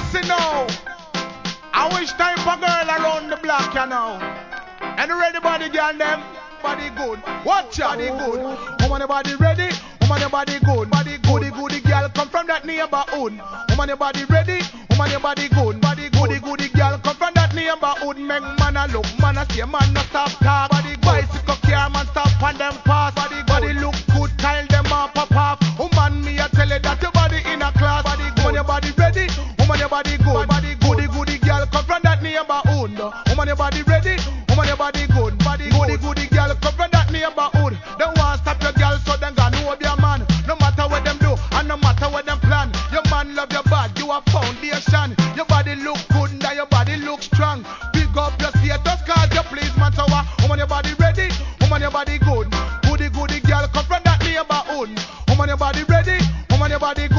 Listen now. I wish time for girl around the block, you know. And ready body girl them, body good. Watch out, body good. Woman your body ready, woman your body good. Body goody goody girl come from that neighborhood. Woman your body ready, woman your body good. Body goody girl come from that neighborhood. Make man a look, man a see man no stop talk. Body bicycle car man stop on them pass. Body look good, tile them up pop off. Woman me a tell you that your body in a class. Body good. Woman your body ready, woman your body good. Body goody girl come from that neighborhood. Woman your body